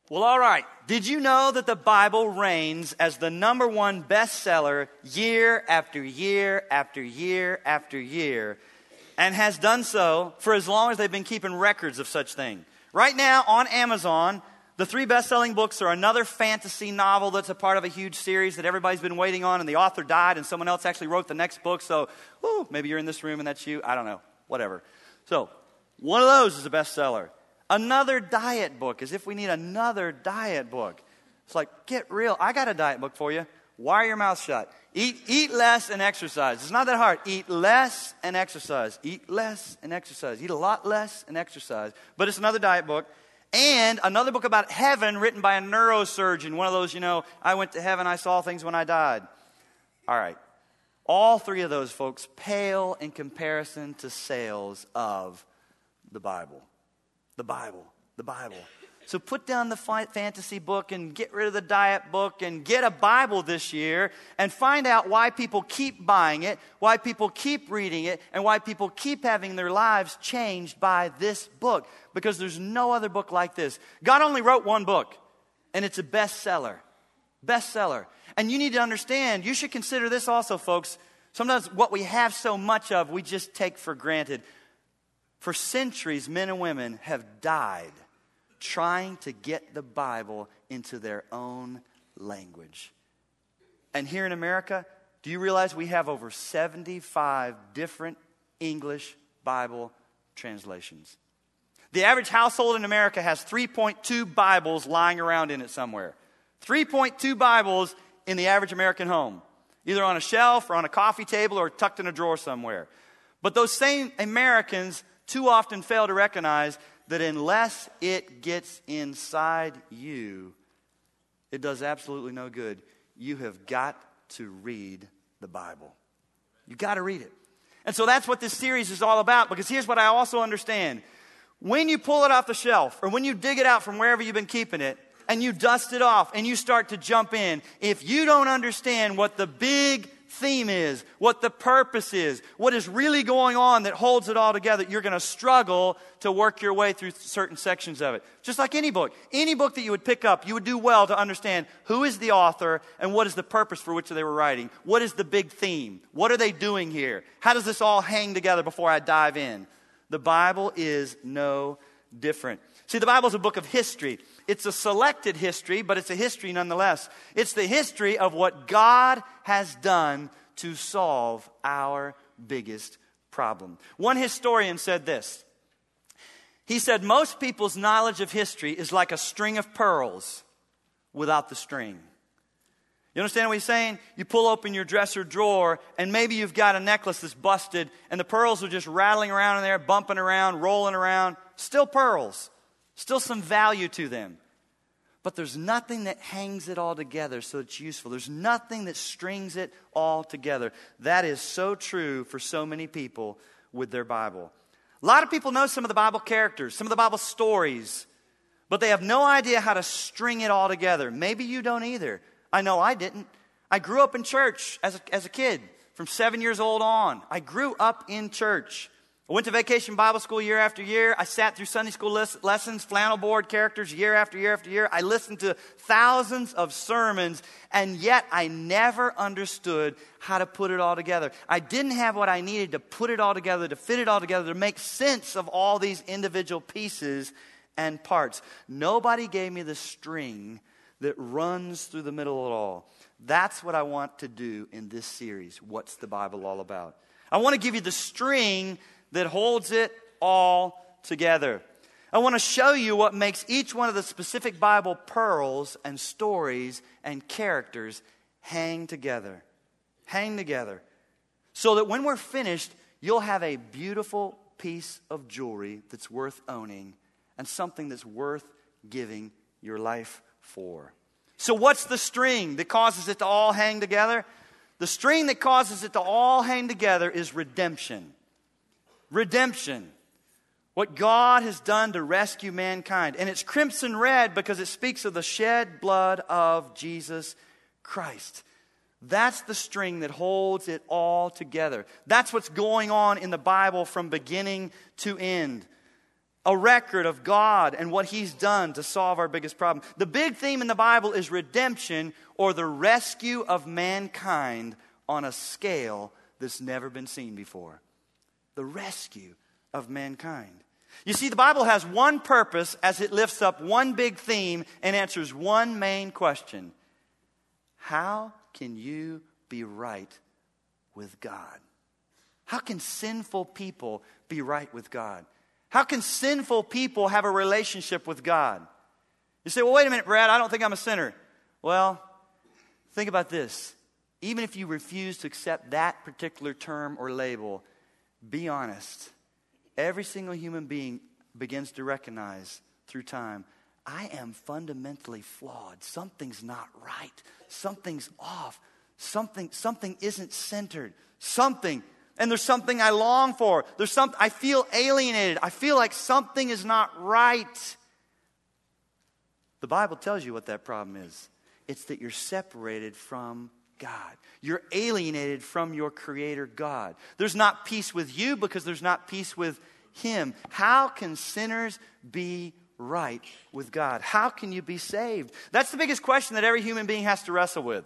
Well, all right. Did you know that the Bible reigns as the number one bestseller year after year after year after year, and has done so for as long as they've been keeping records of such thing? Right now on Amazon, the 3 best-selling books are another fantasy novel that's a part of a huge series that everybody's been waiting on, and the author died, and someone else actually wrote the next book. So, maybe you're in this room and that's you. I don't know. Whatever. So, one of those is a bestseller. Another diet book, as if we need another diet book. It's like, get real. I got a diet book for you. Wire your mouth shut. Eat less and exercise. It's not that hard. Eat less and exercise. Eat less and exercise. Eat a lot less and exercise. But it's another diet book. And another book about heaven written by a neurosurgeon. One of those, I went to heaven, I saw things when I died. All right. All 3 of those, folks, pale in comparison to sales of the Bible. The Bible. The Bible. So put down the fantasy book and get rid of the diet book and get a Bible this year and find out why people keep buying it, why people keep reading it, and why people keep having their lives changed by this book. Because there's no other book like this. God only wrote one book, and it's a bestseller. Bestseller. And you need to understand, you should consider this also, folks. Sometimes what we have so much of, we just take for granted. For centuries, men and women have died trying to get the Bible into their own language. And here in America, do you realize we have over 75 different English Bible translations? The average household in America has 3.2 Bibles lying around in it somewhere. 3.2 Bibles in the average American home, either on a shelf or on a coffee table or tucked in a drawer somewhere. But those same Americans too often fail to recognize that unless it gets inside you, it does absolutely no good. You have got to read the Bible. You've got to read it. And so that's what this series is all about, because here's what I also understand. When you pull it off the shelf, or when you dig it out from wherever you've been keeping it, and you dust it off, and you start to jump in, if you don't understand what the big theme is, what the purpose is, what is really going on that holds it all together, you're going to struggle to work your way through certain sections of it. Just like any book. Any book that you would pick up, you would do well to understand who is the author and what is the purpose for which they were writing. What is the big theme? What are they doing here? How does this all hang together before I dive in? The Bible is no different. See, the Bible is a book of history. It's a selected history, but it's a history nonetheless. It's the history of what God has done to solve our biggest problem. One historian said this. He said, most people's knowledge of history is like a string of pearls without the string. You understand what he's saying? You pull open your dresser drawer, and maybe you've got a necklace that's busted, and the pearls are just rattling around in there, bumping around, rolling around. Still pearls. Still some value to them. But there's nothing that hangs it all together so it's useful. There's nothing that strings it all together. That is so true for so many people with their Bible. A lot of people know some of the Bible characters, some of the Bible stories, but they have no idea how to string it all together. Maybe you don't either. I know I didn't. I grew up in church as a kid, from 7 years old on. I grew up in church. I went to vacation Bible school year after year. I sat through Sunday school lessons, flannel board characters year after year after year. I listened to thousands of sermons, and yet I never understood how to put it all together. I didn't have what I needed to put it all together, to fit it all together, to make sense of all these individual pieces and parts. Nobody gave me the string that runs through the middle of it all. That's what I want to do in this series, What's the Bible All About? I want to give you the string that holds it all together. I want to show you what makes each one of the specific Bible pearls and stories and characters hang together. Hang together. So that when we're finished, you'll have a beautiful piece of jewelry that's worth owning and something that's worth giving your life for. So what's the string that causes it to all hang together? The string that causes it to all hang together is redemption. Redemption. What God has done to rescue mankind. And it's crimson red because it speaks of the shed blood of Jesus Christ. That's the string that holds it all together. That's what's going on in the Bible from beginning to end. a record of God and what He's done to solve our biggest problem. The big theme in the Bible is redemption, or the rescue of mankind on a scale that's never been seen before. The rescue of mankind. You see, the Bible has one purpose as it lifts up one big theme and answers one main question. How can you be right with God? How can sinful people be right with God? How can sinful people have a relationship with God? You say, well, wait a minute, Brad, I don't think I'm a sinner. Well, think about this. Even if you refuse to accept that particular term or label, be honest. Every single human being begins to recognize through time, I am fundamentally flawed. Something's not right. Something's off. Something isn't centered. And there's something I long for. I feel alienated. I feel like something is not right. The Bible tells you what that problem is. It's that you're separated from God. You're alienated from your Creator God. There's not peace with you because there's not peace with Him. How can sinners be right with God? How can you be saved? That's the biggest question that every human being has to wrestle with.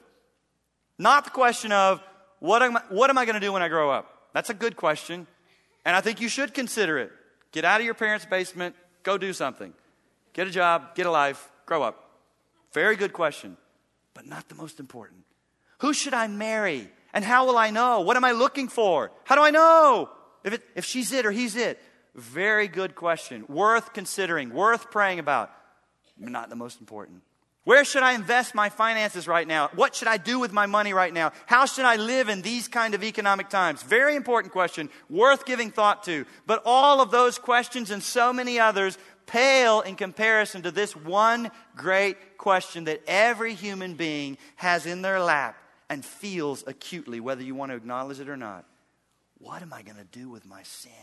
Not the question of, what am I going to do when I grow up? That's a good question, and I think you should consider it. Get out of your parents' basement, go do something. Get a job, get a life, grow up. Very good question, but not the most important. Who should I marry, and how will I know? What am I looking for? How do I know if she's it or he's it? Very good question, worth considering, worth praying about, but not the most important. Where should I invest my finances right now? What should I do with my money right now? How should I live in these kind of economic times? Very important question, worth giving thought to. But all of those questions and so many others pale in comparison to this one great question that every human being has in their lap and feels acutely, whether you want to acknowledge it or not. What am I going to do with my sin?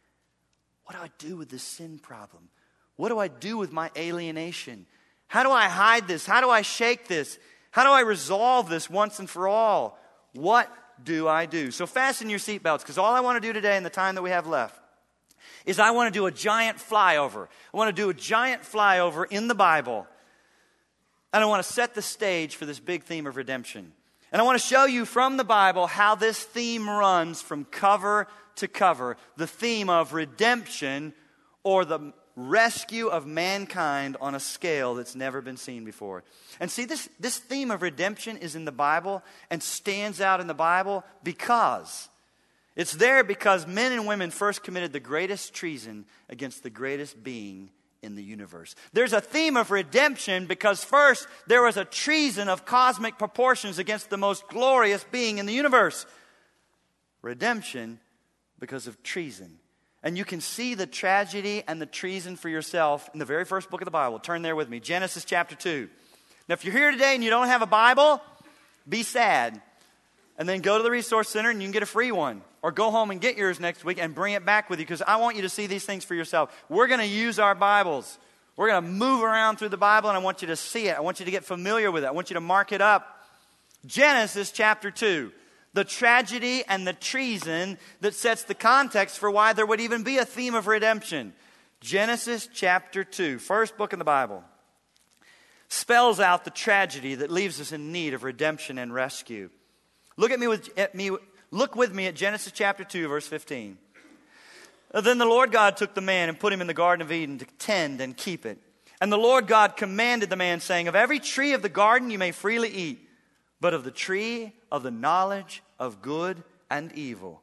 What do I do with this sin problem? What do I do with my alienation? How do I hide this? How do I shake this? How do I resolve this once and for all? What do I do? So fasten your seatbelts, because all I want to do today in the time that we have left is I want to do a giant flyover. I want to do a giant flyover in the Bible. And I want to set the stage for this big theme of redemption. And I want to show you from the Bible how this theme runs from cover to cover. The theme of redemption, or the rescue of mankind on a scale that's never been seen before. And see, this theme of redemption is in the Bible and stands out in the Bible because it's there because men and women first committed the greatest treason against the greatest being in the universe. There's a theme of redemption because first there was a treason of cosmic proportions against the most glorious being in the universe. Redemption because of treason. And you can see the tragedy and the treason for yourself in the very first book of the Bible. Turn there with me, Genesis chapter 2. Now, if you're here today and you don't have a Bible, be sad. And then go to the Resource Center and you can get a free one. Or go home and get yours next week and bring it back with you, because I want you to see these things for yourself. We're going to use our Bibles. We're going to move around through the Bible, and I want you to see it. I want you to get familiar with it. I want you to mark it up. Genesis chapter 2. The tragedy and the treason that sets the context for why there would even be a theme of redemption. Genesis chapter 2, first book in the Bible, spells out the tragedy that leaves us in need of redemption and rescue. Look with me at Genesis chapter 2, verse 15. Then the Lord God took the man and put him in the Garden of Eden to tend and keep it. And the Lord God commanded the man, saying, of every tree of the garden you may freely eat, but of the tree of the knowledge of good and evil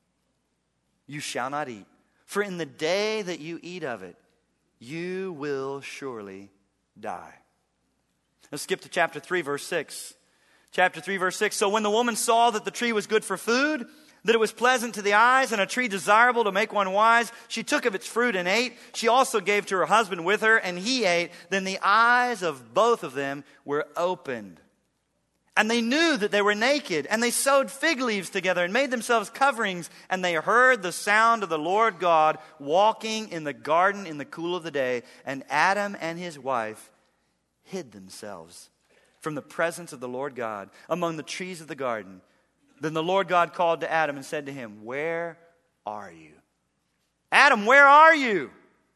you shall not eat. For in the day that you eat of it, you will surely die. Let's skip to chapter 3, verse 6. Chapter 3, verse 6. So when the woman saw that the tree was good for food, that it was pleasant to the eyes, and a tree desirable to make one wise, she took of its fruit and ate. She also gave to her husband with her, and he ate. Then the eyes of both of them were opened, and they knew that they were naked, and they sewed fig leaves together and made themselves coverings. And they heard the sound of the Lord God walking in the garden in the cool of the day. And Adam and his wife hid themselves from the presence of the Lord God among the trees of the garden. Then the Lord God called to Adam and said to him, where are you? Adam, where are you?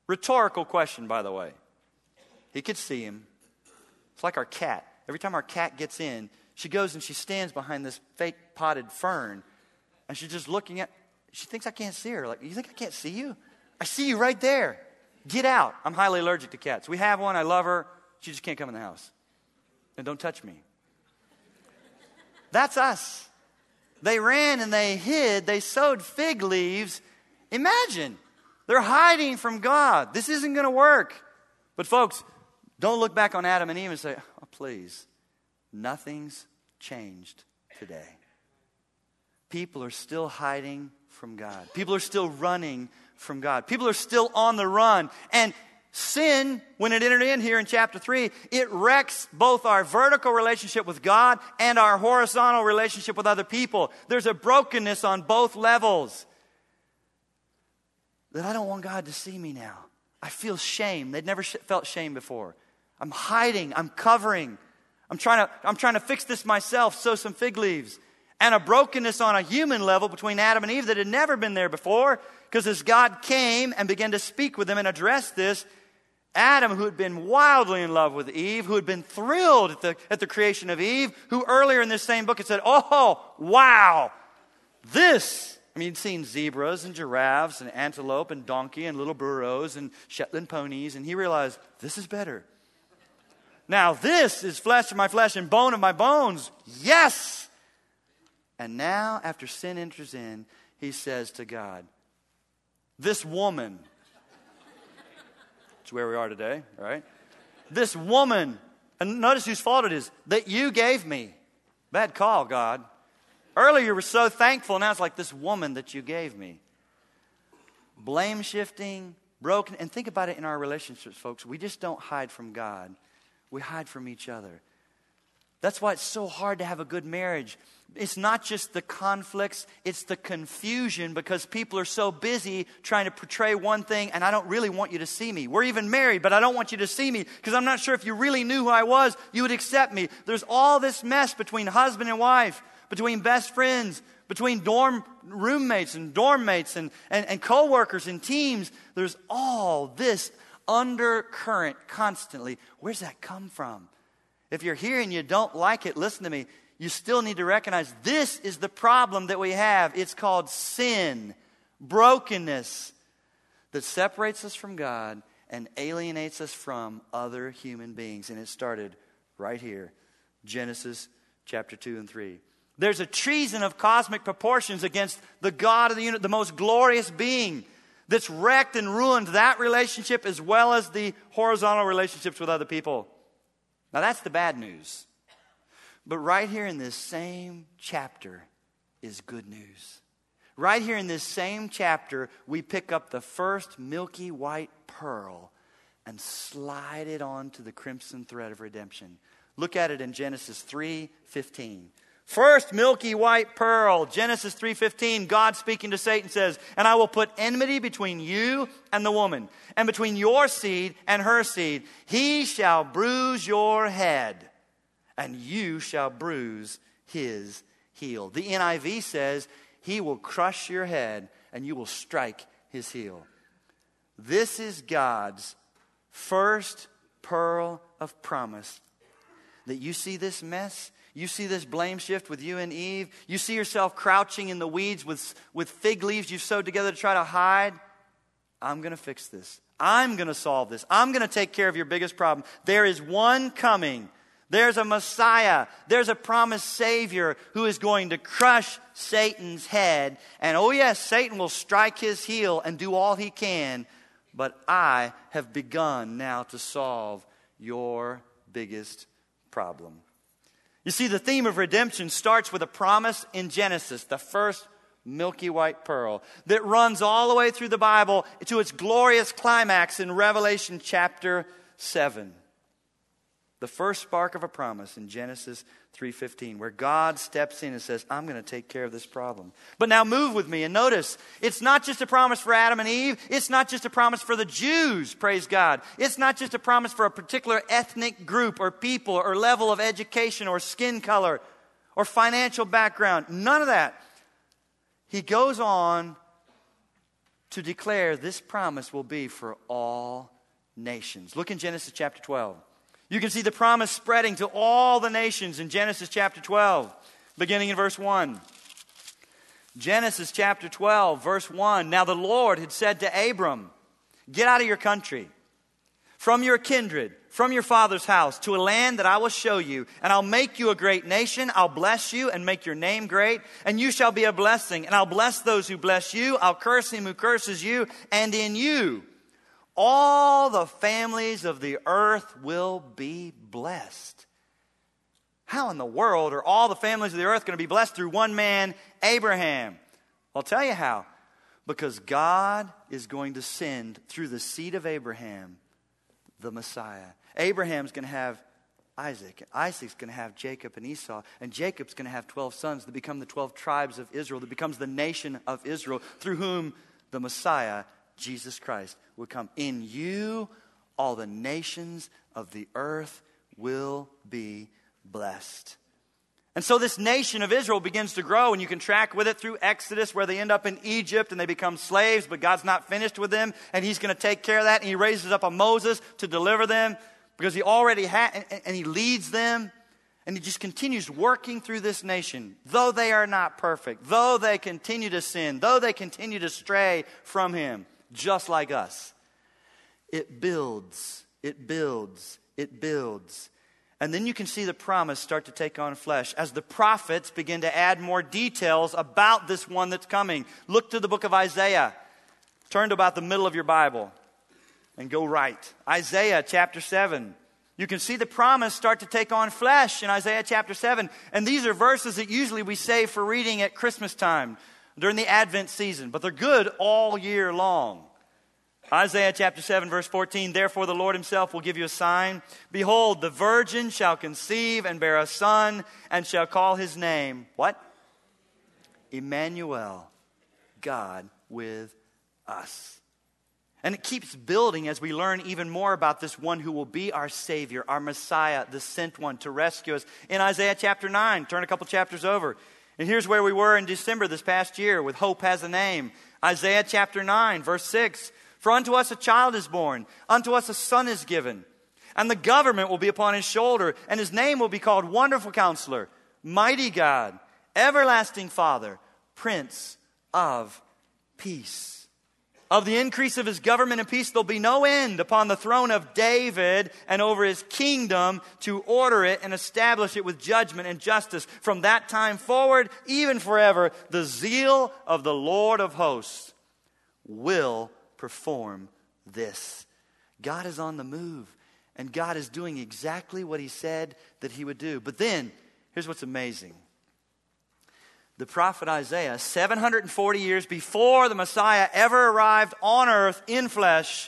Rhetorical question, by the way. He could see him. It's like our cat. Every time our cat gets in, she goes and she stands behind this fake potted fern. And she's just looking at, she thinks I can't see her. Like, you think I can't see you? I see you right there. Get out. I'm highly allergic to cats. We have one. I love her. She just can't come in the house. And don't touch me. That's us. They ran and they hid. They sewed fig leaves. Imagine. They're hiding from God. This isn't going to work. But folks, don't look back on Adam and Eve and say, oh, please, nothing's changed today. People are still hiding from God. People are still running from God. People are still on the run. And sin, when it entered in here in chapter 3, it wrecks both our vertical relationship with God and our horizontal relationship with other people. There's a brokenness on both levels. That I don't want God to see me now. I feel shame. They'd never felt shame before. I'm hiding. I'm covering. I'm trying to fix this myself, sow some fig leaves. And a brokenness on a human level between Adam and Eve that had never been there before. Because as God came and began to speak with them and address this, Adam, who had been wildly in love with Eve, who had been thrilled at the creation of Eve, who earlier in this same book had said, oh, wow, this... I mean, he'd seen zebras and giraffes and antelope and donkey and little burros and Shetland ponies, and he realized, this is better. Now this is flesh of my flesh and bone of my bones. Yes! And now, after sin enters in, he says to God, this woman, it's where we are today, right? This woman, and notice whose fault it is, that you gave me. Bad call, God. Earlier you were so thankful. Now it's like this woman that you gave me. Blame shifting, broken. And think about it in our relationships, folks. We just don't hide from God. We hide from each other. That's why it's so hard to have a good marriage. It's not just the conflicts, it's the confusion because people are so busy trying to portray one thing and I don't really want you to see me. We're even married, but I don't want you to see me because I'm not sure if you really knew who I was, you would accept me. There's all this mess between husband and wife, between best friends, between dorm roommates and dorm mates and co-workers and teams. There's all this undercurrent constantly. Where's that come from? If you're here and you don't like it, listen to me. You still need to recognize this is the problem that we have. It's called sin, brokenness that separates us from God and alienates us from other human beings. And it started right here, Genesis chapter 2 and 3. There's a treason of cosmic proportions against the God of the universe, the most glorious being that's wrecked and ruined that relationship as well as the horizontal relationships with other people. Now that's the bad news. But right here in this same chapter is good news. Right here in this same chapter, we pick up the first milky white pearl and slide it onto the crimson thread of redemption. Look at it in Genesis 3:15. First milky white pearl, Genesis 3:15, God speaking to Satan says, and I will put enmity between you and the woman, and between your seed and her seed. He shall bruise your head, and you shall bruise his heel. The NIV says, he will crush your head, and you will strike his heel. This is God's first pearl of promise. That you see this mess, you see this blame shift with you and Eve. You see yourself crouching in the weeds with fig leaves you've sewed together to try to hide. I'm going to fix this. I'm going to solve this. I'm going to take care of your biggest problem. There is one coming. There's a Messiah. There's a promised Savior who is going to crush Satan's head. And oh yes, Satan will strike his heel and do all he can. But I have begun now to solve your biggest problem. You see, the theme of redemption starts with a promise in Genesis, the first milky white pearl, that runs all the way through the Bible to its glorious climax in Revelation chapter 7. The first spark of a promise in Genesis 3:15, where God steps in and says, I'm going to take care of this problem. But now move with me and notice, it's not just a promise for Adam and Eve. It's not just a promise for the Jews, praise God. It's not just a promise for a particular ethnic group or people or level of education or skin color or financial background. None of that. He goes on to declare this promise will be for all nations. Look in Genesis chapter 12. You can see the promise spreading to all the nations in Genesis chapter 12, beginning in verse 1. Genesis chapter 12, verse 1. Now the Lord had said to Abram, get out of your country, from your kindred, from your father's house, to a land that I will show you, and I'll make you a great nation. I'll bless you and make your name great, and you shall be a blessing. And I'll bless those who bless you. I'll curse him who curses you, and in you all the families of the earth will be blessed. How in the world are all the families of the earth going to be blessed through one man, Abraham? I'll tell you how. Because God is going to send through the seed of Abraham the Messiah. Abraham's going to have Isaac. Isaac's going to have Jacob and Esau. And Jacob's going to have 12 sons that become the 12 tribes of Israel, that becomes the nation of Israel, through whom the Messiah, Jesus Christ, would come. In you, all the nations of the earth will be blessed. And so this nation of Israel begins to grow, and you can track with it through Exodus, where they end up in Egypt and they become slaves, but God's not finished with them, and he's going to take care of that, and he raises up a Moses to deliver them, because he already had, and he leads them, and he just continues working through this nation, though they are not perfect, though they continue to sin, though they continue to stray from him, just like us. It builds, it builds, it builds. And then you can see the promise start to take on flesh as the prophets begin to add more details about this one that's coming. Look to the book of Isaiah. Turn to about the middle of your Bible and go right. Isaiah chapter 7. You can see the promise start to take on flesh in Isaiah chapter 7. And these are verses that usually we save for reading at Christmas time during the Advent season. But they're good all year long. Isaiah chapter 7 verse 14, therefore the Lord himself will give you a sign. Behold, the virgin shall conceive and bear a son, and shall call his name, what? Emmanuel, God with us. And it keeps building as we learn even more about this one who will be our Savior, our Messiah, the sent one to rescue us. In Isaiah chapter 9, turn a couple chapters over. And here's where we were in December this past year with Hope Has a Name. Isaiah chapter 9 verse 6. For unto us a child is born, unto us a son is given, and the government will be upon his shoulder, and his name will be called Wonderful Counselor, Mighty God, Everlasting Father, Prince of Peace. Of the increase of his government and peace there'll be no end upon the throne of David and over his kingdom, to order it and establish it with judgment and justice from that time forward, even forever. The zeal of the Lord of hosts will perform this. God is on the move, and God is doing exactly what he said that he would do. But then, here's what's amazing. The prophet Isaiah, 740 years before the Messiah ever arrived on earth in flesh,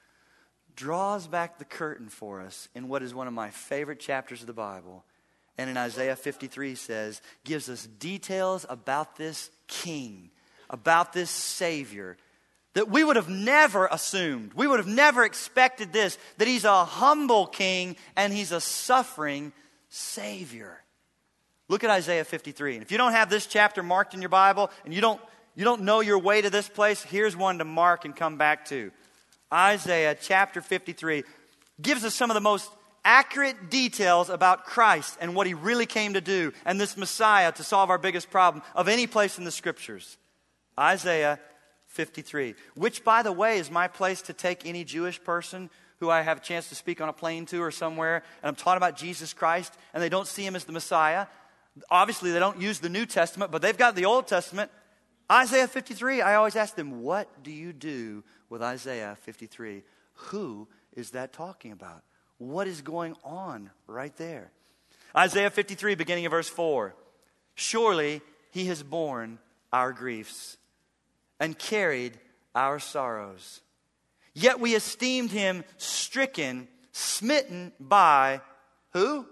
draws back the curtain for us in what is one of my favorite chapters of the Bible. And in Isaiah 53 says, gives us details about this king, about this Savior, that we would have never assumed. We would have never expected this. That he's a humble king and he's a suffering Savior. Look at Isaiah 53. And if you don't have this chapter marked in your Bible and you don't know your way to this place, here's one to mark and come back to. Isaiah chapter 53 gives us some of the most accurate details about Christ and what he really came to do, and this Messiah to solve our biggest problem of any place in the Scriptures. Isaiah 53, which, by the way, is my place to take any Jewish person who I have a chance to speak on a plane to or somewhere, and I'm talking about Jesus Christ, and they don't see him as the Messiah. Obviously, they don't use the New Testament, but they've got the Old Testament. Isaiah 53, I always ask them, what do you do with Isaiah 53? Who is that talking about? What is going on right there? Isaiah 53, beginning of verse 4. Surely he has borne our griefs and carried our sorrows. Yet we esteemed him stricken, smitten by who?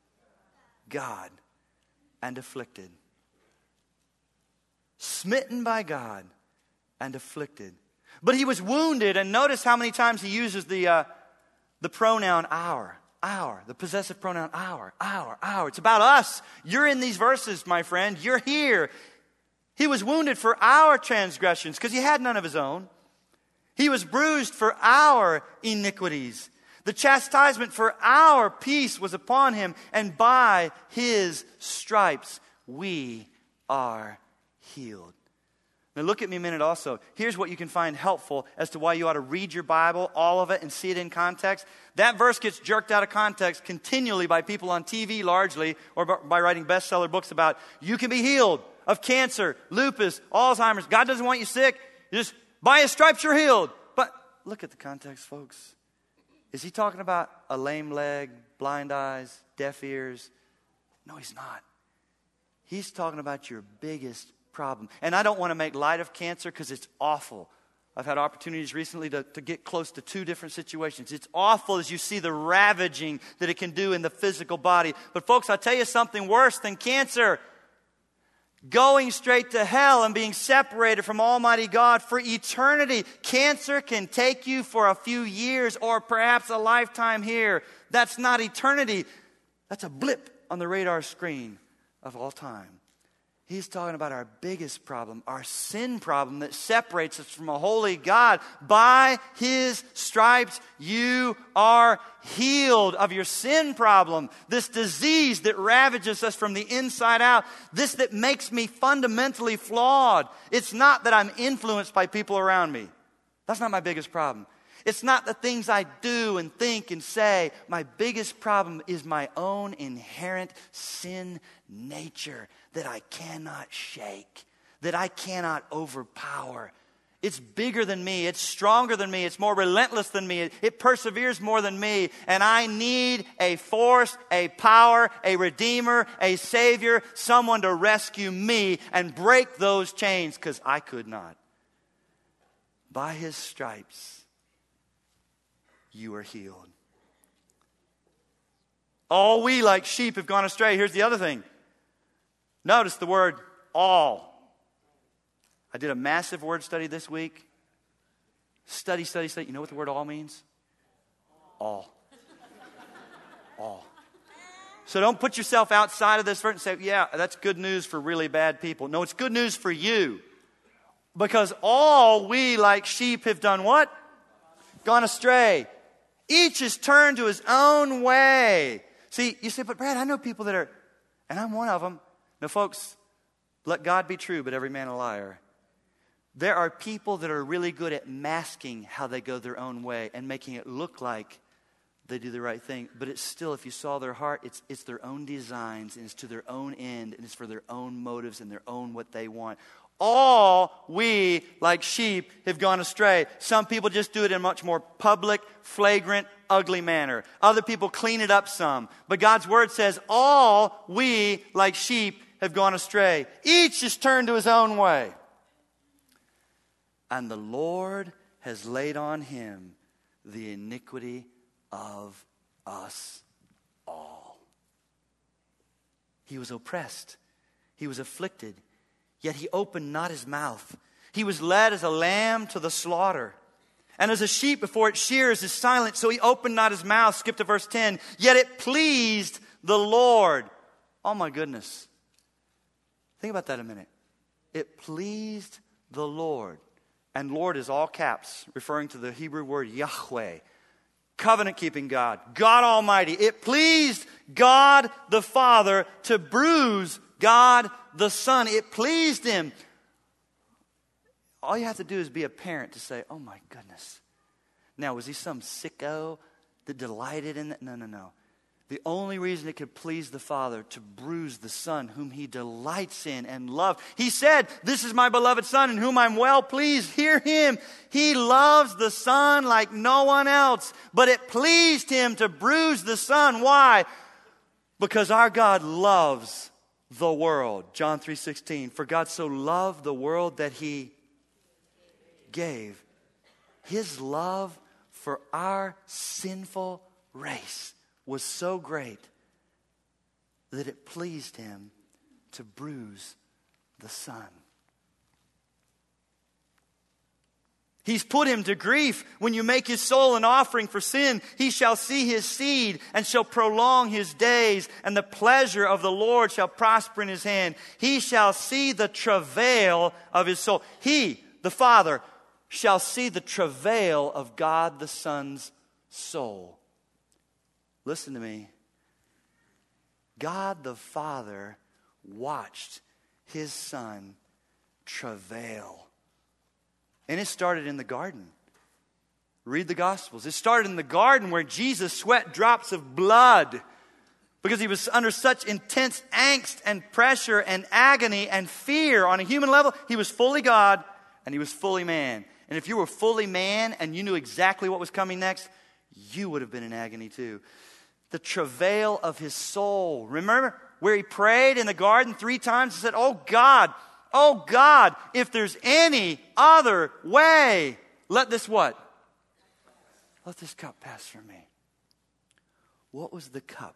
God, and afflicted. Smitten by God and afflicted. But he was wounded, and notice how many times he uses the pronoun our, the possessive pronoun our. It's about us. You're in these verses, my friend. You're here. He was wounded for our transgressions because he had none of his own. He was bruised for our iniquities. The chastisement for our peace was upon him, and by his stripes we are healed. Now look at me a minute also. Here's what you can find helpful as to why you ought to read your Bible, all of it, and see it in context. That verse gets jerked out of context continually by people on TV largely, or by writing bestseller books about you can be healed of cancer, lupus, Alzheimer's. God doesn't want you sick. Just by his stripes you're healed. But look at the context, folks. Is he talking about a lame leg, blind eyes, deaf ears? No, he's not. He's talking about your biggest problem. And I don't want to make light of cancer because it's awful. I've had opportunities recently to get close to 2 different situations. It's awful as you see the ravaging that it can do in the physical body. But folks, I'll tell you something worse than cancer. Going straight to hell and being separated from Almighty God for eternity. Cancer can take you for a few years or perhaps a lifetime here. That's not eternity. That's a blip on the radar screen of all time. He's talking about our biggest problem, our sin problem that separates us from a holy God. By his stripes, you are healed of your sin problem. This disease that ravages us from the inside out. This that makes me fundamentally flawed. It's not that I'm influenced by people around me. That's not my biggest problem. It's not the things I do and think and say. My biggest problem is my own inherent sin nature that I cannot shake, that I cannot overpower. It's bigger than me. It's stronger than me. It's more relentless than me. It perseveres more than me. And I need a force, a power, a redeemer, a savior, someone to rescue me and break those chains because I could not. By his stripes, you are healed. All we like sheep have gone astray. Here's the other thing. Notice the word all. I did a massive word study this week. Study. You know what the word all means? All. All. So don't put yourself outside of this verse and say, yeah, that's good news for really bad people. No, it's good news for you. Because all we like sheep have done what? Gone astray. Each has turned to his own way. See, you say, but Brad, I know people that are, and I'm one of them. No, folks, let God be true, but every man a liar. There are people that are really good at masking how they go their own way and making it look like they do the right thing. But it's still, if you saw their heart, it's their own designs, and it's to their own end, and it's for their own motives and their own what they want. All we, like sheep, have gone astray. Some people just do it in a much more public, flagrant, ugly manner. Other people clean it up some. But God's word says, all we, like sheep, have gone astray. Each has turned to his own way. And the Lord has laid on him the iniquity of us all. He was oppressed. He was afflicted. Yet he opened not his mouth. He was led as a lamb to the slaughter. And as a sheep before its shears is silent, so he opened not his mouth. Skip to verse 10. Yet it pleased the Lord. Oh my goodness. Think about that a minute. It pleased the Lord. And Lord is all caps, referring to the Hebrew word Yahweh. Covenant-keeping God. God Almighty. It pleased God the Father to bruise God the Son. It pleased him. All you have to do is be a parent to say, oh my goodness. Now, was he some sicko that delighted in that? No. The only reason it could please the Father to bruise the Son whom he delights in and loves. He said, this is my beloved Son in whom I'm well pleased. Hear him. He loves the Son like no one else. But it pleased him to bruise the Son. Why? Because our God loves the world. John 3:16. For God so loved the world that he gave. His love for our sinful race was so great that it pleased him to bruise the Son. He's put him to grief. When you make his soul an offering for sin, he shall see his seed and shall prolong his days, and the pleasure of the Lord shall prosper in his hand. He shall see the travail of his soul. He, the Father, shall see the travail of God the Son's soul. Listen to me. God the Father watched his Son travail. And it started in the garden. Read the Gospels. It started in the garden where Jesus sweat drops of blood because he was under such intense angst and pressure and agony and fear on a human level. He was fully God and he was fully man. And if you were fully man and you knew exactly what was coming next, you would have been in agony too. The travail of his soul. Remember where he prayed in the garden 3 times and said, oh God, if there's any other way, let this what? Let this cup pass from me. What was the cup?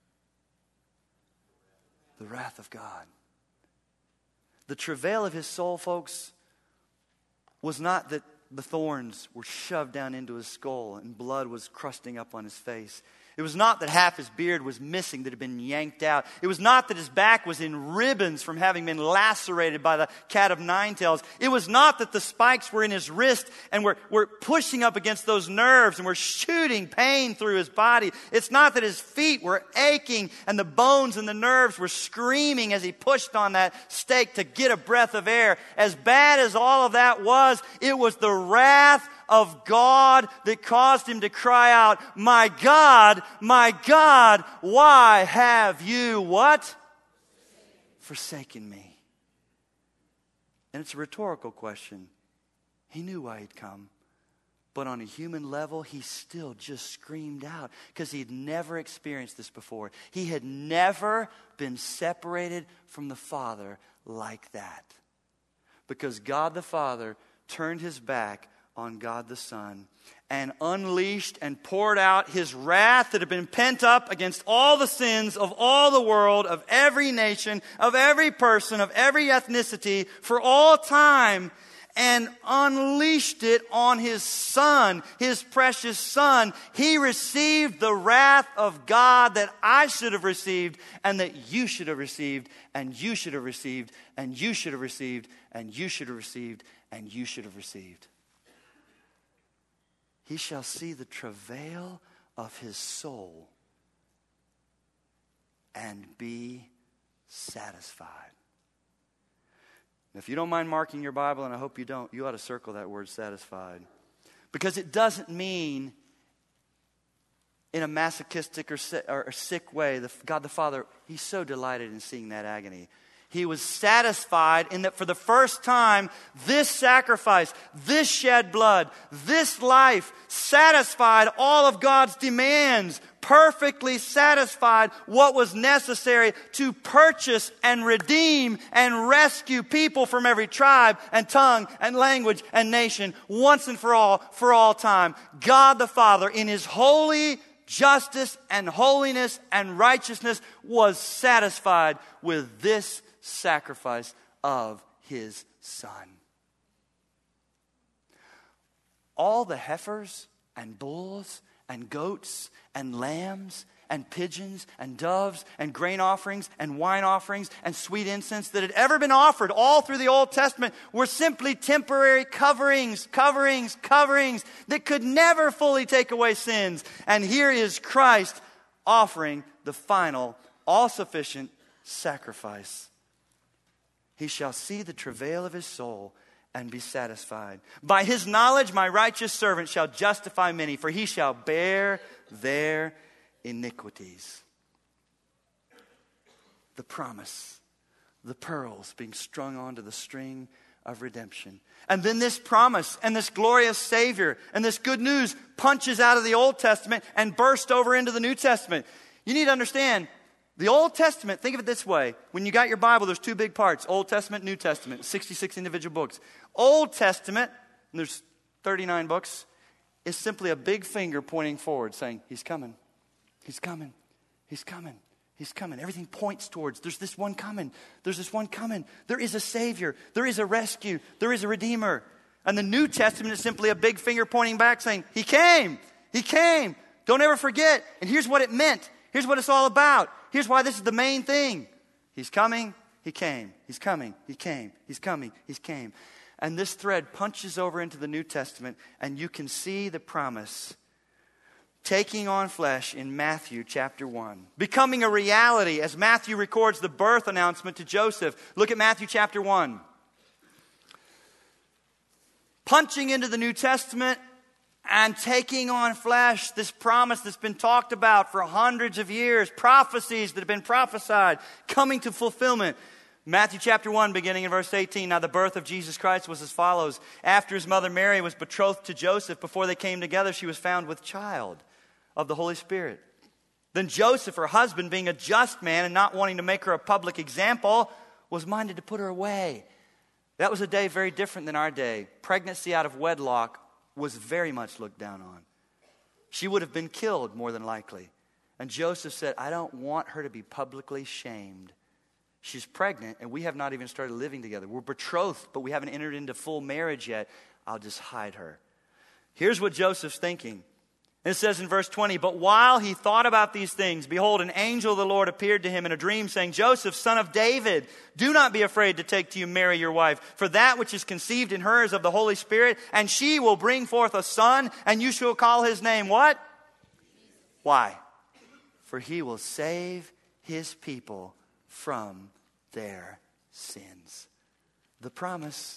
The wrath of God. The travail of his soul, folks, was not that the thorns were shoved down into his skull and blood was crusting up on his face. It was not that half his beard was missing that had been yanked out. It was not that his back was in ribbons from having been lacerated by the cat of nine tails. It was not that the spikes were in his wrist and were pushing up against those nerves and were shooting pain through his body. It's not that his feet were aching and the bones and the nerves were screaming as he pushed on that stake to get a breath of air. As bad as all of that was, it was the wrath of God that caused him to cry out, my God, why have you what? Forsaken me. And it's a rhetorical question. He knew why he'd come. But on a human level, he still just screamed out because he had never experienced this before. He had never been separated from the Father like that. Because God the Father turned his back on God the Son and unleashed and poured out his wrath that had been pent up against all the sins of all the world, of every nation, of every person, of every ethnicity for all time, and unleashed it on his Son, his precious Son. He received the wrath of God that I should have received and that you should have received and you should have received and you should have received and you should have received and you should have received. He shall see the travail of his soul and be satisfied. Now, if you don't mind marking your Bible, and I hope you don't, you ought to circle that word satisfied. Because it doesn't mean in a masochistic or sick way, God the Father, he's so delighted in seeing that agony. He was satisfied in that for the first time, this sacrifice, this shed blood, this life satisfied all of God's demands, perfectly satisfied what was necessary to purchase and redeem and rescue people from every tribe and tongue and language and nation once and for all time. God the Father, in his holy justice and holiness and righteousness, was satisfied with this sacrifice of his Son. All the heifers and bulls and goats and lambs and pigeons and doves and grain offerings and wine offerings and sweet incense that had ever been offered all through the Old Testament were simply temporary coverings that could never fully take away sins. And here is Christ offering the final, all-sufficient sacrifice. He shall see the travail of his soul and be satisfied. By his knowledge, my righteous servant shall justify many, for he shall bear their iniquities. The promise, the pearls being strung onto the string of redemption. And then this promise and this glorious Savior and this good news punches out of the Old Testament and burst over into the New Testament. You need to understand, the Old Testament, think of it this way. When you got your Bible, there's 2 big parts. Old Testament, New Testament. 66 individual books. Old Testament, and there's 39 books, is simply a big finger pointing forward saying, he's coming. He's coming. He's coming. He's coming. Everything points towards, there's this one coming. There's this one coming. There is a Savior. There is a rescue. There is a Redeemer. And the New Testament is simply a big finger pointing back saying, he came. He came. Don't ever forget. And here's what it meant. Here's what it's all about. Here's why this is the main thing. He's coming, he came. He's coming, he came. He's coming, he came. And this thread punches over into the New Testament, and you can see the promise taking on flesh in Matthew chapter 1. Becoming a reality as Matthew records the birth announcement to Joseph. Look at Matthew chapter 1. Punching into the New Testament and taking on flesh, this promise that's been talked about for hundreds of years, prophecies that have been prophesied, coming to fulfillment. Matthew chapter 1, beginning in verse 18. Now the birth of Jesus Christ was as follows. After his mother Mary was betrothed to Joseph, before they came together, she was found with child of the Holy Spirit. Then Joseph, her husband, being a just man and not wanting to make her a public example, was minded to put her away. That was a day very different than our day. Pregnancy out of wedlock was very much looked down on. She would have been killed more than likely. And Joseph said, I don't want her to be publicly shamed. She's pregnant and we have not even started living together. We're betrothed, but we haven't entered into full marriage yet. I'll just hide her. Here's what Joseph's thinking. It says in verse 20, but while he thought about these things, behold, an angel of the Lord appeared to him in a dream, saying, Joseph, son of David, do not be afraid to take to you Mary your wife, for that which is conceived in her is of the Holy Spirit, and she will bring forth a son, and you shall call his name what? Why? For he will save his people from their sins. The promise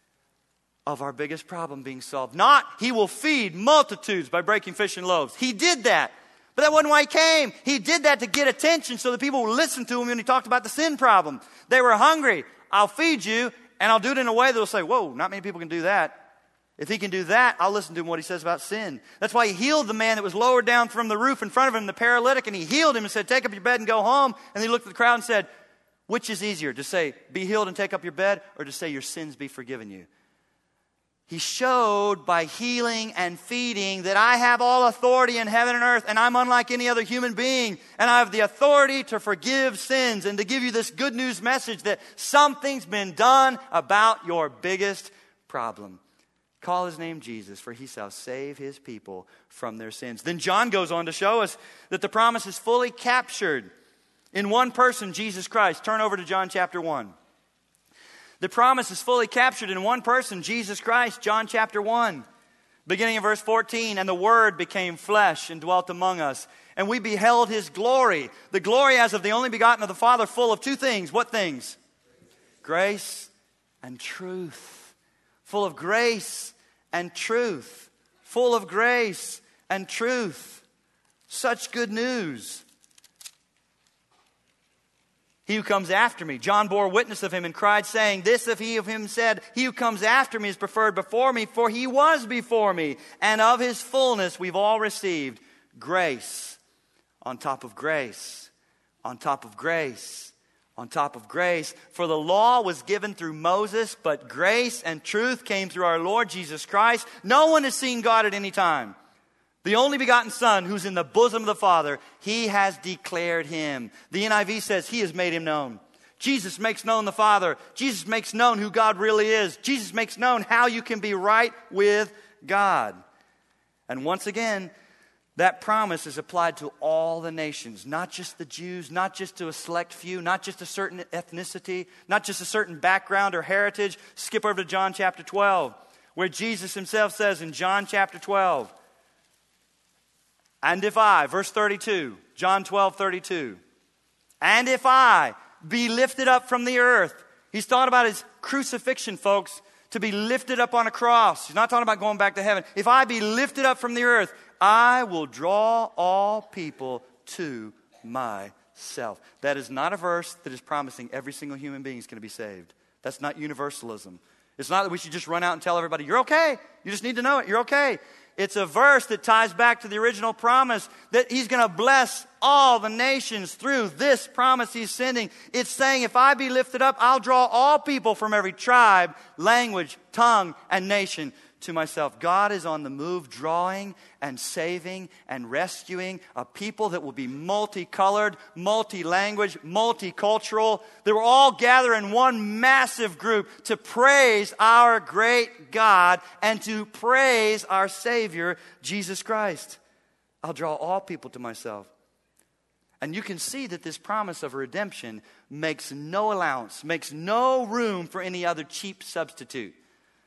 of our biggest problem being solved. Not, he will feed multitudes by breaking fish and loaves. He did that. But that wasn't why he came. He did that to get attention so that people would listen to him when he talked about the sin problem. They were hungry. I'll feed you, and I'll do it in a way that will say, whoa, not many people can do that. If he can do that, I'll listen to him what he says about sin. That's why he healed the man that was lowered down from the roof in front of him, the paralytic, and he healed him and said, take up your bed and go home. And he looked at the crowd and said, which is easier, to say, be healed and take up your bed, or to say, your sins be forgiven you? He showed by healing and feeding that I have all authority in heaven and earth, and I'm unlike any other human being, and I have the authority to forgive sins and to give you this good news message that something's been done about your biggest problem. Call his name Jesus, for he shall save his people from their sins. Then John goes on to show us that the promise is fully captured in one person, Jesus Christ. Turn over to John chapter 1. The promise is fully captured in one person, Jesus Christ. John chapter 1, beginning in verse 14. And the Word became flesh and dwelt among us. And we beheld his glory. The glory as of the only begotten of the Father, full of two things. What things? Grace and truth. Full of grace and truth. Full of grace and truth. Such good news. He who comes after me, John bore witness of him and cried, saying, this if he of him said, he who comes after me is preferred before me, for he was before me. And of his fullness we've all received grace on top of grace, on top of grace, on top of grace. For the law was given through Moses, but grace and truth came through our Lord Jesus Christ. No one has seen God at any time. The only begotten Son who's in the bosom of the Father, he has declared him. The NIV says he has made him known. Jesus makes known the Father. Jesus makes known who God really is. Jesus makes known how you can be right with God. And once again, that promise is applied to all the nations, not just the Jews, not just to a select few, not just a certain ethnicity, not just a certain background or heritage. Skip over to John chapter 12, where Jesus himself says in John chapter 12, and if I, verse 32, John 12:32, and if I be lifted up from the earth. He's talking about his crucifixion, folks, to be lifted up on a cross. He's not talking about going back to heaven. If I be lifted up from the earth, I will draw all people to myself. That is not a verse that is promising every single human being is going to be saved. That's not universalism. It's not that we should just run out and tell everybody, you're okay. You just need to know it. You're okay. It's a verse that ties back to the original promise that he's going to bless all the nations through this promise he's sending. It's saying, if I be lifted up, I'll draw all people from every tribe, language, tongue, and nation to myself. God is on the move, drawing and saving and rescuing a people that will be multicolored, multi-language, multicultural. They will all gather in one massive group to praise our great God and to praise our Savior, Jesus Christ. I'll draw all people to myself. And you can see that this promise of redemption makes no allowance, makes no room for any other cheap substitute.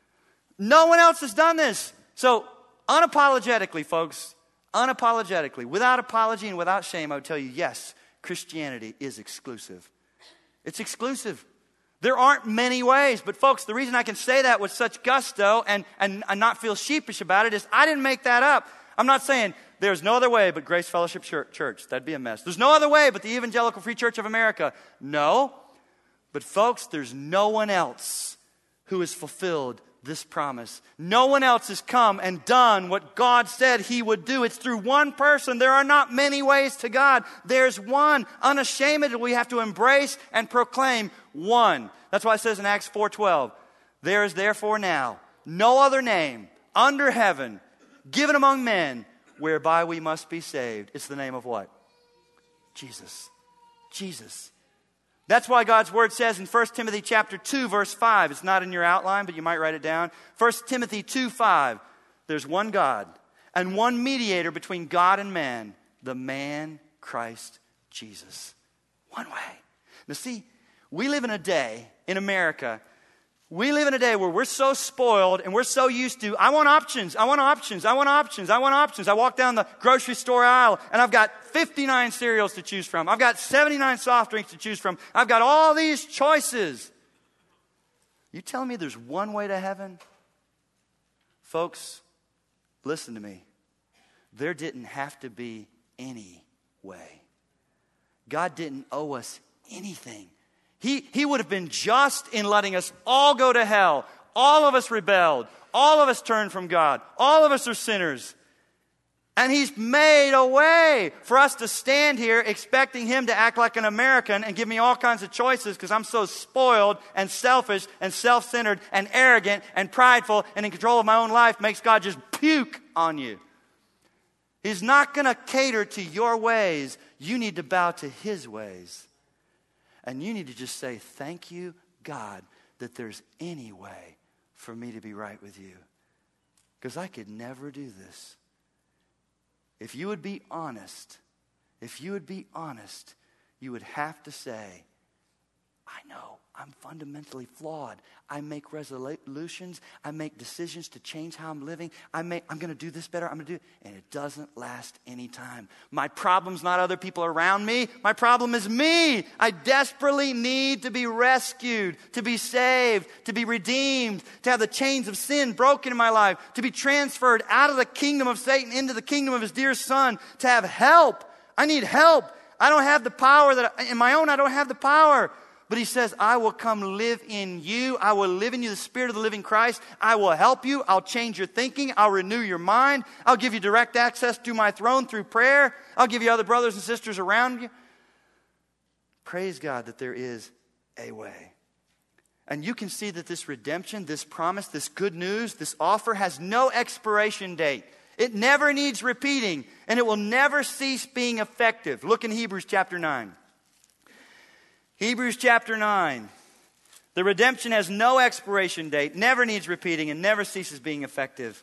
No one else has done this. So unapologetically, folks, unapologetically, without apology and without shame, I would tell you, yes, Christianity is exclusive. It's exclusive. There aren't many ways. But folks, the reason I can say that with such gusto and not feel sheepish about it is I didn't make that up. I'm not saying there's no other way but Grace Fellowship Church. That'd be a mess. There's no other way but the Evangelical Free Church of America. No. But folks, there's no one else who has fulfilled this promise. No one else has come and done what God said He would do. It's through one person. There are not many ways to God. There's one. Unashamedly, we have to embrace and proclaim one. That's why it says in Acts 4:12, there is therefore now no other name under heaven given among men whereby we must be saved. It's the name of what? Jesus. Jesus. That's why God's Word says in 1 Timothy chapter 2, verse 5, it's not in your outline, but you might write it down. 1 Timothy 2:5, there's one God and one mediator between God and man, the man Christ Jesus. One way. Now see, we live in a day in America, we live in a day where we're so spoiled and we're so used to, I want options, I want options, I want options, I want options. I walk down the grocery store aisle and I've got 59 cereals to choose from. I've got 79 soft drinks to choose from. I've got all these choices. You telling me there's one way to heaven? Folks, listen to me. There didn't have to be any way. God didn't owe us anything. He would have been just in letting us all go to hell. All of us rebelled. All of us turned from God. All of us are sinners. And He's made a way for us to stand here expecting Him to act like an American and give me all kinds of choices because I'm so spoiled and selfish and self-centered and arrogant and prideful and in control of my own life makes God just puke on you. He's not going to cater to your ways. You need to bow to His ways. And you need to just say, thank you, God, that there's any way for me to be right with you. Because I could never do this. If you would be honest, you would have to say, I know I'm fundamentally flawed. I make resolutions. I make decisions to change how I'm living. I'm going to do this better. I'm going to do it. And it doesn't last any time. My problem's not other people around me. My problem is me. I desperately need to be rescued, to be saved, to be redeemed, to have the chains of sin broken in my life, to be transferred out of the kingdom of Satan into the kingdom of His dear Son, to have help. I need help. I don't have the power in my own. I don't have the power. But He says, I will come live in you. I will live in you, the Spirit of the living Christ. I will help you. I'll change your thinking. I'll renew your mind. I'll give you direct access to my throne through prayer. I'll give you other brothers and sisters around you. Praise God that there is a way. And you can see that this redemption, this promise, this good news, this offer has no expiration date. It never needs repeating, and it will never cease being effective. Look in Hebrews chapter 9. Hebrews chapter 9. The redemption has no expiration date, never needs repeating, and never ceases being effective.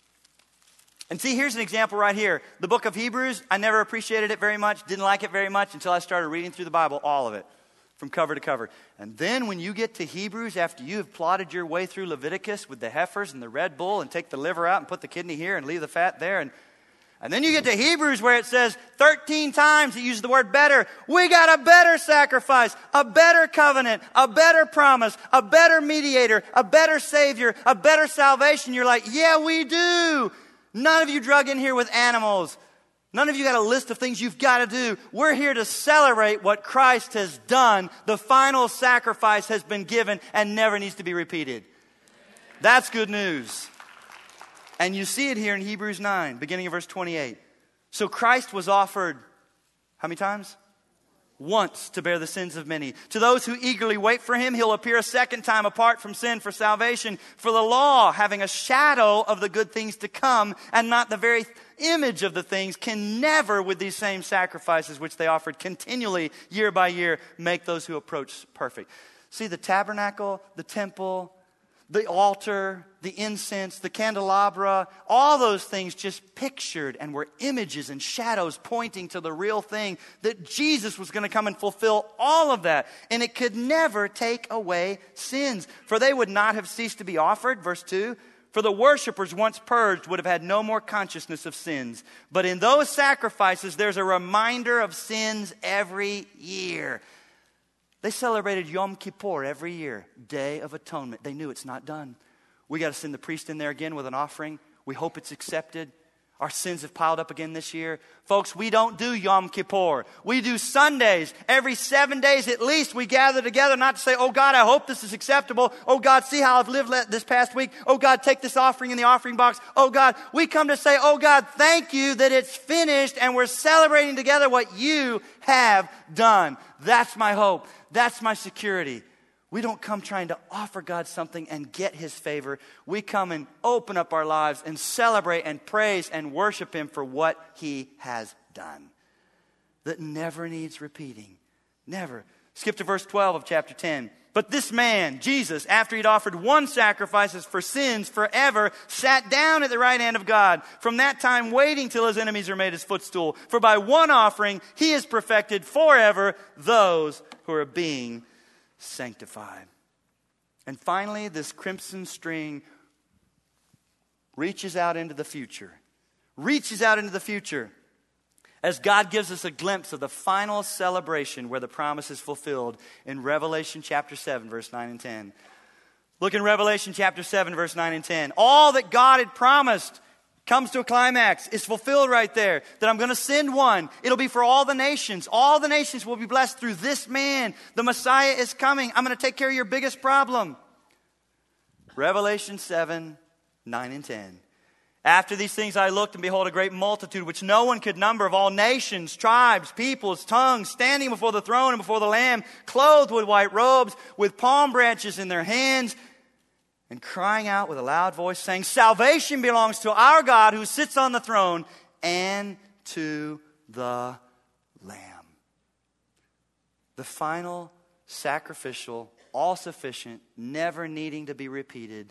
And see, here's an example right here. The book of Hebrews, I never appreciated it very much, didn't like it very much until I started reading through the Bible, all of it, from cover to cover. And then when you get to Hebrews, after you have plotted your way through Leviticus with the heifers and the red bull and take the liver out and put the kidney here and leave the fat there, and then you get to Hebrews where it says 13 times it uses the word better. We got a better sacrifice, a better covenant, a better promise, a better mediator, a better Savior, a better salvation. You're like, yeah, we do. None of you drug in here with animals. None of you got a list of things you've got to do. We're here to celebrate what Christ has done. The final sacrifice has been given and never needs to be repeated. That's good news. And you see it here in Hebrews 9, beginning of verse 28. So Christ was offered, how many times? Once to bear the sins of many. To those who eagerly wait for Him, He'll appear a second time apart from sin for salvation. For the law, having a shadow of the good things to come, and not the very image of the things, can never, with these same sacrifices which they offered continually, year by year, make those who approach perfect. See, the tabernacle, the temple, the altar, the incense, the candelabra, all those things just pictured and were images and shadows pointing to the real thing, that Jesus was going to come and fulfill all of that. And it could never take away sins, for they would not have ceased to be offered, verse 2, For the worshipers, once purged, would have had no more consciousness of sins. But in those sacrifices, there's a reminder of sins every year. They celebrated Yom Kippur every year, Day of Atonement. They knew it's not done. We got to send the priest in there again with an offering. We hope it's accepted. Our sins have piled up again this year. Folks, we don't do Yom Kippur. We do Sundays. Every 7 days at least we gather together not to say, oh God, I hope this is acceptable. Oh God, see how I've lived this past week. Oh God, take this offering in the offering box. Oh God, we come to say, oh God, thank you that it's finished and we're celebrating together what you have done. That's my hope. That's my security. We don't come trying to offer God something and get His favor. We come and open up our lives and celebrate and praise and worship Him for what He has done. That never needs repeating. Never. Skip to verse 12 of chapter 10. But this man, Jesus, after he'd offered one sacrifice for sins forever, sat down at the right hand of God. From that time waiting till His enemies are made His footstool. For by one offering He has perfected forever those who are being sanctified. And finally, this crimson string reaches out into the future. Reaches out into the future as God gives us a glimpse of the final celebration where the promise is fulfilled in Revelation chapter 7, verse 9 and 10. Look in Revelation chapter 7, verse 9 and 10. All that God had promised comes to a climax. It's fulfilled right there. That I'm going to send one. It'll be for all the nations. All the nations will be blessed through this man. The Messiah is coming. I'm going to take care of your biggest problem. Revelation 7, 9 and 10. After these things I looked, and behold, a great multitude, which no one could number, of all nations, tribes, peoples, tongues, standing before the throne and before the Lamb, clothed with white robes, with palm branches in their hands, and crying out with a loud voice, saying, salvation belongs to our God who sits on the throne and to the Lamb. The final, sacrificial, all-sufficient, never needing to be repeated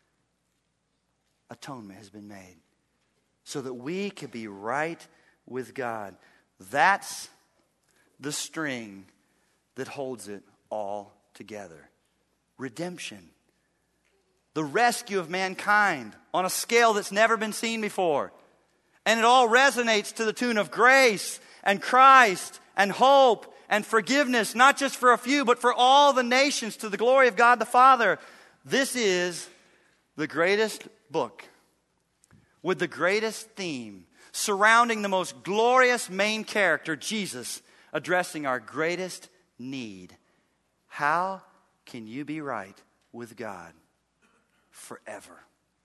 atonement has been made so that we can be right with God. That's the string that holds it all together. Redemption. The rescue of mankind on a scale that's never been seen before. And it all resonates to the tune of grace and Christ and hope and forgiveness, not just for a few, but for all the nations, to the glory of God the Father. This is the greatest book with the greatest theme, surrounding the most glorious main character, Jesus, addressing our greatest need. How can you be right with God forever?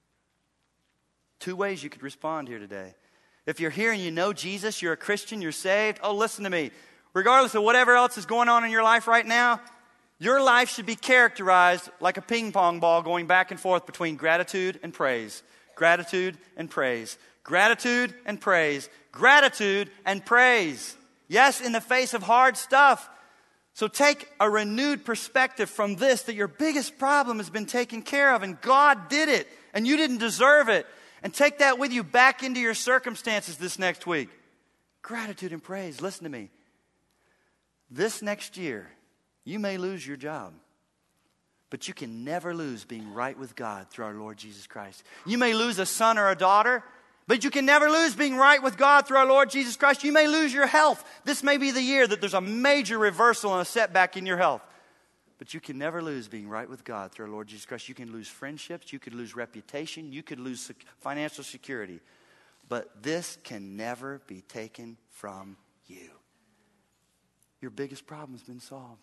Two ways you could respond here today. If you're here and you know Jesus, you're a Christian, you're saved, oh, listen to me. Regardless of whatever else is going on in your life right now, your life should be characterized like a ping pong ball going back and forth between gratitude and praise. Gratitude and praise. Gratitude and praise. Gratitude and praise. Yes, in the face of hard stuff. So take a renewed perspective from this, that your biggest problem has been taken care of and God did it and you didn't deserve it. And take that with you back into your circumstances this next week. Gratitude and praise. Listen to me. This next year, you may lose your job, but you can never lose being right with God through our Lord Jesus Christ. You may lose a son or a daughter, but you can never lose being right with God through our Lord Jesus Christ. You may lose your health. This may be the year that there's a major reversal and a setback in your health. But you can never lose being right with God through our Lord Jesus Christ. You can lose friendships. You could lose reputation. You could lose financial security. But this can never be taken from you. Your biggest problem has been solved.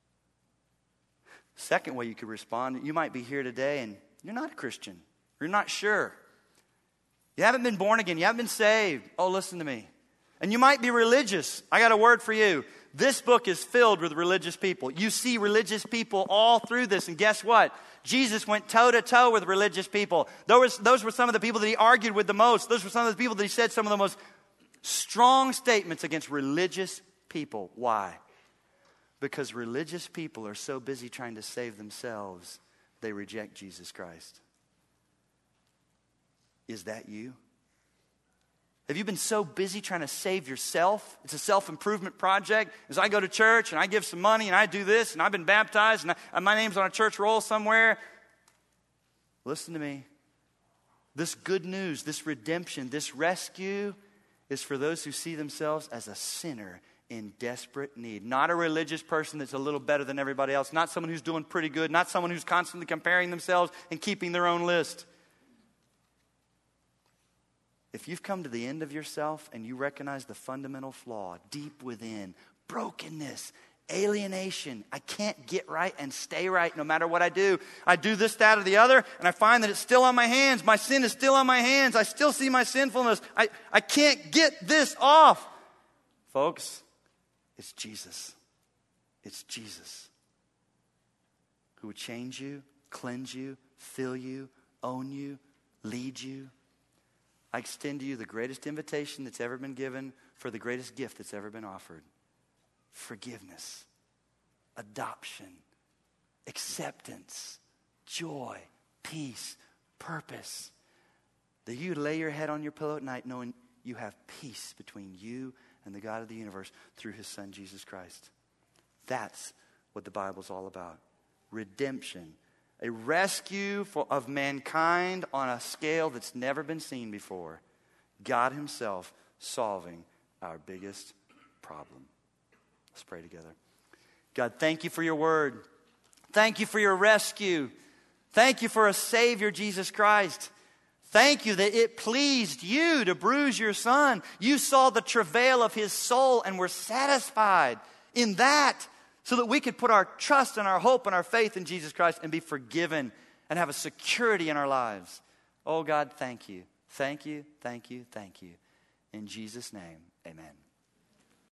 Second way you could respond, you might be here today and you're not a Christian. You're not sure. You haven't been born again. You haven't been saved. Oh, listen to me. And you might be religious. I got a word for you. This book is filled with religious people. You see religious people all through this. And guess what? Jesus went toe-to-toe with religious people. Those were some of the people that he argued with the most. Those were some of the people that he said some of the most strong statements against religious people. Why? Because religious people are so busy trying to save themselves, they reject Jesus Christ. Is that you? Have you been so busy trying to save yourself? It's a self-improvement project. As I go to church and I give some money and I do this and I've been baptized and my name's on a church roll somewhere. Listen to me. This good news, this redemption, this rescue is for those who see themselves as a sinner in desperate need. Not a religious person that's a little better than everybody else. Not someone who's doing pretty good. Not someone who's constantly comparing themselves and keeping their own list. If you've come to the end of yourself and you recognize the fundamental flaw deep within, brokenness, alienation, I can't get right and stay right no matter what I do. I do this, that, or the other, and I find that it's still on my hands. My sin is still on my hands. I still see my sinfulness. I can't get this off. Folks, it's Jesus. It's Jesus who would change you, cleanse you, fill you, own you, lead you. I extend to you the greatest invitation that's ever been given for the greatest gift that's ever been offered. Forgiveness, adoption, acceptance, joy, peace, purpose. That you lay your head on your pillow at night knowing you have peace between you and the God of the universe through his Son, Jesus Christ. That's what the Bible's all about. Redemption. A rescue of mankind on a scale that's never been seen before. God himself solving our biggest problem. Let's pray together. God, thank you for your word. Thank you for your rescue. Thank you for a Savior, Jesus Christ. Thank you that it pleased you to bruise your Son. You saw the travail of his soul and were satisfied in that so that we could put our trust and our hope and our faith in Jesus Christ and be forgiven and have a security in our lives. Oh God, thank you. Thank you, thank you, thank you. In Jesus' name, amen.